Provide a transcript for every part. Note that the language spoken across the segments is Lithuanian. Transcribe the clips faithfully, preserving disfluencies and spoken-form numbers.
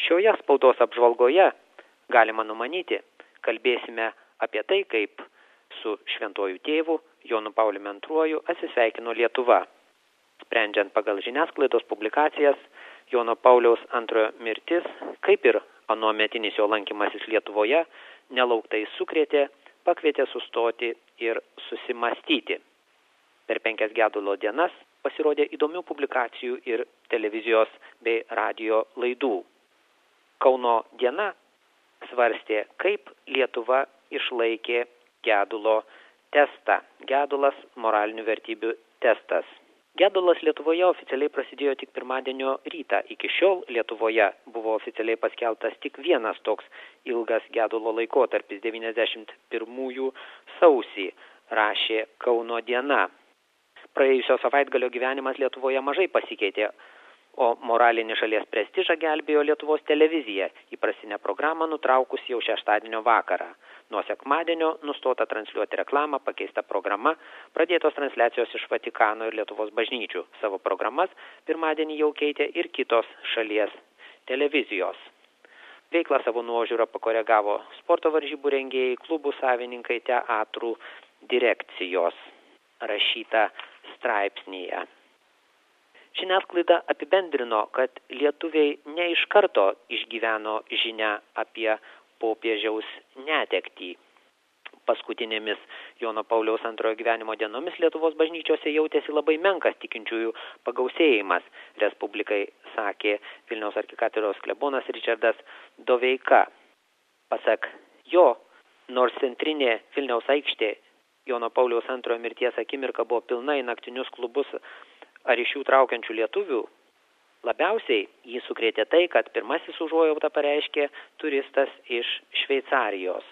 Šioje spaudos apžvalgoje, galima numanyti, kalbėsime apie tai, kaip su šventuoju tėvu Jonu Pauliumi antruoju atsisveikino Lietuva. Sprendžiant pagal žiniasklaidos publikacijas, Jono Pauliaus antrojo mirtis, kaip ir anuometinis jo lankymasis Lietuvoje, nelauktai sukrėtė, pakvietė sustoti ir susimastyti. Per penkias gedulo dienas pasirodė įdomių publikacijų ir televizijos bei radio laidų. Kauno diena svarstė, kaip Lietuva išlaikė gedulo testą. Gedulas moralinių vertybių testas. Gedulas Lietuvoje oficialiai prasidėjo tik pirmadienio rytą. Iki šiol Lietuvoje buvo oficialiai paskelbtas tik vienas toks ilgas gedulo laikotarpis devyniasdešimt pirmųjų sausį, rašė Kauno diena. Praėjusio savaitgalio gyvenimas Lietuvoje mažai pasikeitė, o moralinį šalies prestižą gelbėjo Lietuvos televizija, įprastinę programą nutraukus jau šeštadienio vakarą. Nuo sekmadienio nustota transliuoti reklamą, pakeista programa, pradėtos transliacijos iš Vatikano ir Lietuvos bažnyčių. Savo programas pirmadienį jau keitė ir kitos šalies televizijos. Veiklą savo nuožiūrą pakoregavo sporto varžybų rengėjai, klubų savininkai, teatrų direkcijos, rašyta straipsnyje. Žiniasklaida apibendrino, kad lietuviai ne iš karto išgyveno žinią apie popiežiaus netektį. Paskutinėmis Jono Pauliaus antrojo gyvenimo dienomis Lietuvos bažnyčiose jautėsi labai menkas tikinčiųjų pagausėjimas, Respublikai sakė Vilniaus arkikatedros klebonas Ričardas Doveika. Pasak jo, nors centrinė Vilniaus aikštė Jono Pauliaus antrojo mirties akimirka buvo pilna į naktinius klubus ar iš jų traukiančių lietuvių, labiausiai jį sukrėtė tai, kad pirmasis užuojautą pareiškė turistas iš Šveicarijos.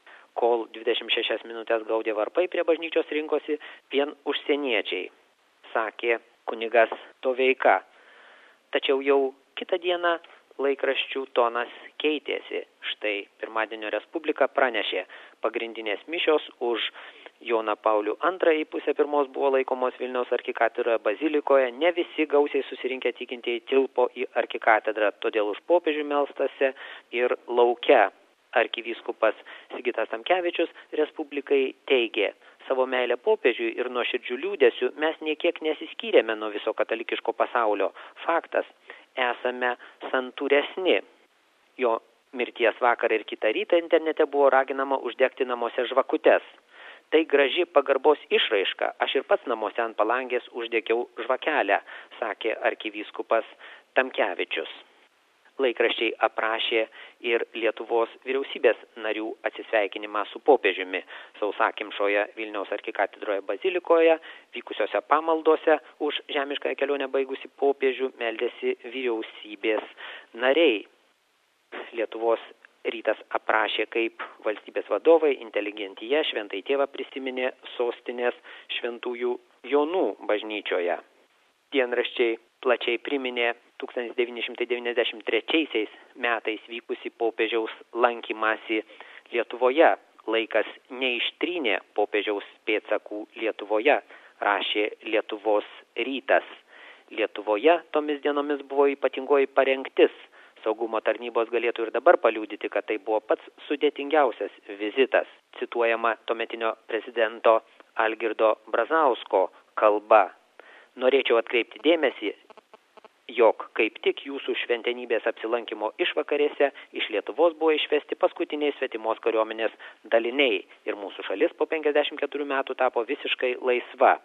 Kol dvidešimt šešias minutės gaudė varpai, prie bažnyčios rinkosi vien užsieniečiai, sakė kunigas Doveika. Tačiau jau kitą dieną laikraščių tonas keitėsi. Štai pirmadienio Respublika pranešė, pagrindinės mišios už Joną Paulių antrąjį pusę pirmos buvo laikomos Vilniaus arkikatedroje bazilikoje, ne visi gausiai susirinkę tikintieji tilpo į arkikatedrą, todėl už popiežių melstasi ir lauke. Arkivyskupas Sigitas Tamkevičius Respublikai teigė, savo meilę popiežiui ir nuoširdžių liūdesių mes niekiek nesiskyrėme nuo viso katalikiško pasaulio. Faktas, esame santūresni. Jo mirties vakarą ir kitą rytą internete buvo raginama uždegti namuose žvakutes. Tai graži pagarbos išraiška, aš ir pats namuose ant palangės uždegiau žvakelę, sakė arkivyskupas Tamkevičius. Laikraščiai aprašė ir Lietuvos vyriausybės narių atsisveikinimą su popiežiumi. Sausakimšoje Vilniaus arkikatedroje bazilikoje vykusiose pamaldose už žemiškąją kelionę baigusi popiežių meldėsi vyriausybės nariai. Lietuvos rytas aprašė, kaip valstybės vadovai, inteligentija, šventai tėvą prisiminė sostinės šventųjų Jonų bažnyčioje. Dienraščiai plačiai priminė tūkstantis devyni šimtai devyniasdešimt trečiaisiais metais vykusi popiežiaus lankymasi Lietuvoje. Laikas neištrynė popiežiaus pėdsakų Lietuvoje, rašė Lietuvos rytas. Lietuvoje tomis dienomis buvo ypatingoji parengtis. Saugumo tarnybos galėtų ir dabar paliudyti, kad tai buvo pats sudėtingiausias vizitas. Cituojama tuometinio prezidento Algirdo Brazausko kalba. Norėčiau atkreipti dėmesį, jog kaip tik jūsų šventenybės apsilankimo išvakarėse iš Lietuvos buvo išvesti paskutiniai svetimos kariuomenės daliniai ir mūsų šalis po penkiasdešimt keturių metų tapo visiškai laisva.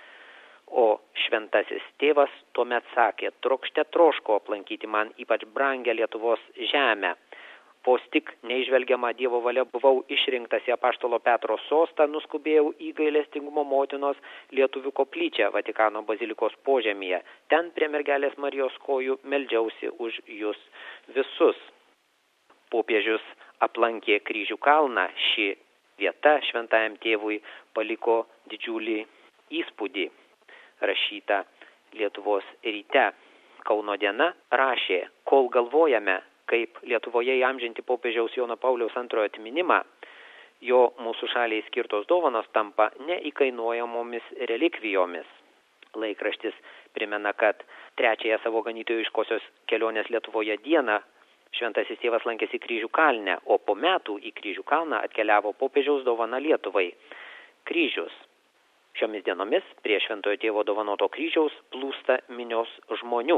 O šventasis tėvas tuomet sakė, trokšte troško aplankyti man ypač brangę Lietuvos žemę. Vos tik neižvelgiama Dievo valia buvau išrinktas į apaštalo Petro sostą, nuskubėjau į gailestingumo motinos lietuvių koplyčią Vatikano bazilikos požemyje. Ten prie mergelės Marijos kojų meldžiausi už jūs visus. Popiežius aplankė Kryžių kalną. Ši vieta šventajam tėvui paliko didžiulį įspūdį. Rašyta Lietuvos ryte. Kauno diena rašė, kol galvojame, kaip Lietuvoje įamžinti popiežiaus Jono Pauliaus antrojo atminimą, jo mūsų šaliai skirtos dovanos tampa neįkainuojamomis relikvijomis. Laikraštis primena, kad trečiąją savo ganytojiškosios kelionės Lietuvoje dieną Šventasis tėvas lankėsi Kryžių kalne, o po metų į Kryžių kalną atkeliavo popiežiaus dovana Lietuvai – kryžius. Šiomis dienomis prie Šventojo tėvo dovanoto kryžiaus plūsta minios žmonių,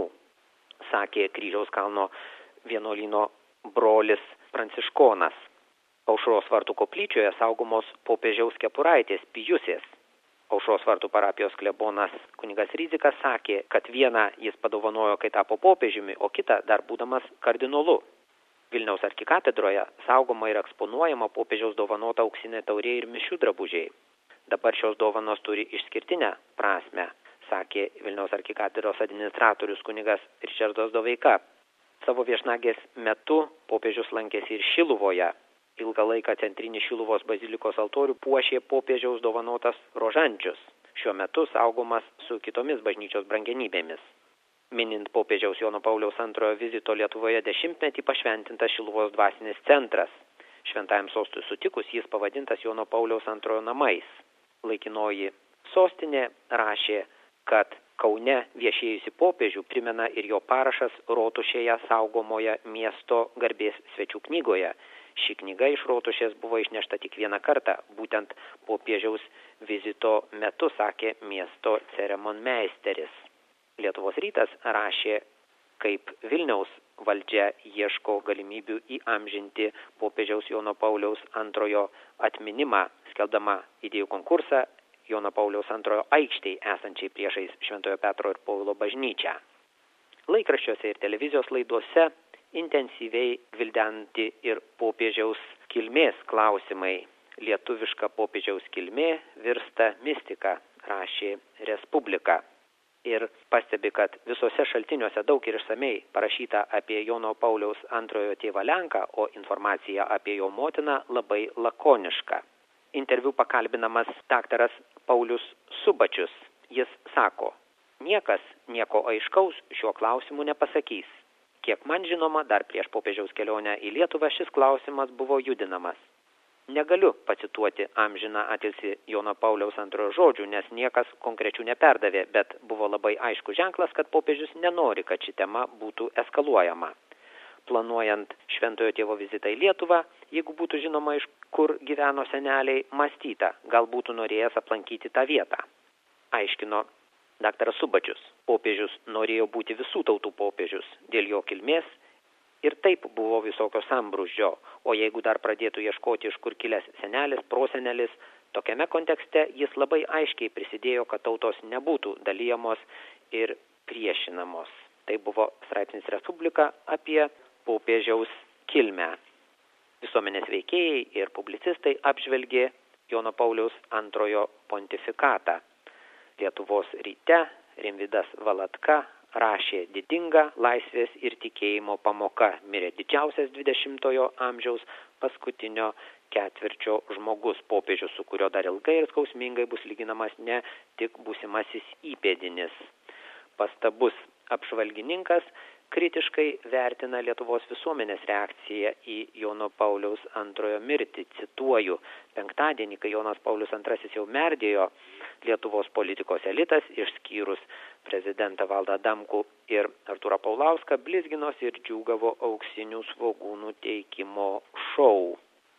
sakė Kryžiaus kalno vienuolyno brolis pranciškonas. Aušros vartų koplyčioje saugomos popiežiaus kepuraitės pijusės. Aušros vartų parapijos klebonas kunigas Rydzikas sakė, kad vieną jis padovanojo, kai tapo popiežiumi, o kitą dar būdamas kardinolu. Vilniaus arkikatedroje saugoma ir eksponuojama popiežiaus dovanota auksinė taurė ir mišių drabužiai. Dabar šios dovanos turi išskirtinę prasmę, sakė Vilniaus arkikatedros administratorius kunigas Ričardas Doveika. Savo viešnagės metu popiežius lankėsi ir Šiluvoje. Ilgą laiką centrinį Šiluvos bazilikos altorių puošė popiežiaus dovanotas rožančius. Šiuo metu saugomas su kitomis bažnyčios brangenybėmis. Minint popiežiaus Jono Pauliaus antrojo vizito Lietuvoje dešimtmetį pašventintas Šiluvos dvasinis centras. Šventajam sostui sutikus jis pavadintas Jono Pauliaus antrojo namais. Laikinoji sostinė rašė, kad Kaune viešėjusi popiežių primena ir jo parašas Rotušėje saugomoje miesto garbės svečių knygoje. Ši knyga iš Rotušės buvo išnešta tik vieną kartą, būtent popiežiaus vizito metu, sakė miesto ceremonmeisteris. Lietuvos rytas rašė, kaip Vilniaus valdžia ieško galimybių įamžinti popiežiaus Jono Pauliaus antrojo atminimą, skelbdama idėjų konkursą Jono Pauliaus antrojo aikštėj esančiai priešais Šventojo Petro ir Povilo bažnyčią. Laikraščiuose ir televizijos laidose intensyviai gvildenti ir popiežiaus kilmės klausimai. Lietuviška popiežiaus kilmė virsta mistika, rašė Respublika. Ir pastebi, kad visose šaltiniuose daug ir išsamei parašyta apie Jono Pauliaus antrojo tėvą Lenką, o informacija apie jo motiną labai lakoniška. Interviu pakalbinamas daktaras Paulius Subačius. Jis sako, niekas nieko aiškaus šiuo klausimu nepasakys. Kiek man žinoma, dar prieš popiežiaus kelionę į Lietuvą šis klausimas buvo judinamas. Negaliu pacituoti amžiną atilsį Jono Pauliaus antrojo žodžių, nes niekas konkrečių neperdavė, bet buvo labai aišku ženklas, kad popiežius nenori, kad ši tema būtų eskaluojama. Planuojant Šventojo tėvo vizitą į Lietuvą, jeigu būtų žinoma, iš kur gyveno seneliai, mąstyta, gal būtų norėjęs aplankyti tą vietą. Aiškino daktaras Subačius, popiežius norėjo būti visų tautų popiežius, dėl jo kilmės ir taip buvo visokio sambrūzdžio, o jeigu dar pradėtų ieškoti, iš kur kilęs senelis, prosenelis, tokiame kontekste jis labai aiškiai prisidėjo, kad tautos nebūtų dalijamos ir priešinamos. Tai buvo straipsnis Respublika apie popiežiaus kilmę. Visuomenės veikėjai ir publicistai apžvelgė Jono Pauliaus antrojo pontifikatą. Lietuvos ryte Rimvydas Valatka rašė didinga laisvės ir tikėjimo pamoka. Mirė didžiausias dvidešimtojo amžiaus paskutinio ketvirčio žmogus, popiežius, su kurio dar ilgai ir skausmingai bus lyginamas ne tik būsimasis įpėdinis. Pastabus apžvalgininkas kritiškai vertina Lietuvos visuomenės reakciją į Jono Pauliaus antrojo mirtį. Cituoju, penktadienį, kai Jonas Paulius antrasis jau merdėjo, Lietuvos politikos elitas, išskyrus prezidentą Valdą Adamkų ir Artūrą Paulauską, blizginosi ir džiūgavo auksinių svogūnų teikimo šou.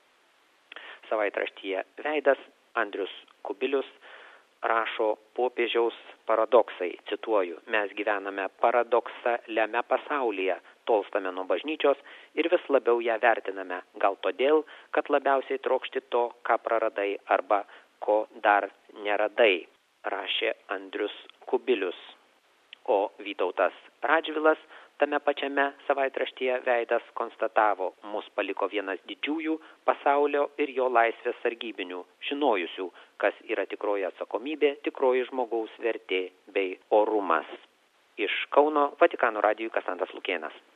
Savaitraštyje Veidas Andrius Kubilius rašo popiežiaus paradoksai, cituoju, mes gyvename paradoksaliame pasaulyje, tolstame nuo bažnyčios ir vis labiau ją vertiname, gal todėl, kad labiausiai trokšti to, ką praradai arba ko dar neradai, rašė Andrius Kubilius. O Vytautas Radžvilas tame pačiame savaitraštyje Veidas konstatavo, mus paliko vienas didžiųjų pasaulio ir jo laisvės sargybinių, žinojusių, kas yra tikroji atsakomybė, tikroji žmogaus vertė bei orumas. Iš Kauno Vatikano radijui Kasandras Lukėnas.